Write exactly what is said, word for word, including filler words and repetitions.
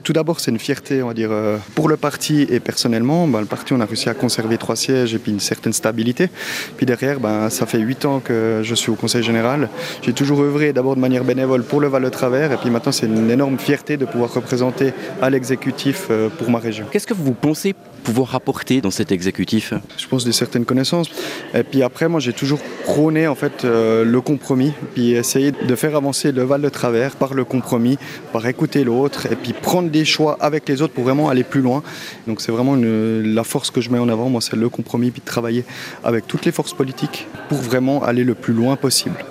Tout d'abord, c'est une fierté, on va dire, euh, pour le parti et personnellement. Ben, le parti, on a réussi à conserver trois sièges et puis une certaine stabilité. Puis derrière, ben, ça fait huit ans que je suis au Conseil général. J'ai toujours œuvré d'abord de manière bénévole pour le Val de Travers et puis maintenant, c'est une énorme fierté de pouvoir représenter à l'exécutif euh, pour ma région. Qu'est-ce que vous pensez pouvoir apporter dans cet exécutif ? Je pense des certaines connaissances. Et puis après, moi, j'ai toujours prôné en fait euh, le compromis, puis essayer de faire avancer le Val de Travers par le compromis, par écouter l'autre et puis prendre des choix avec les autres pour vraiment aller plus loin. Donc c'est vraiment une, la force que je mets en avant, moi, c'est le compromis, puis de travailler avec toutes les forces politiques pour vraiment aller le plus loin possible.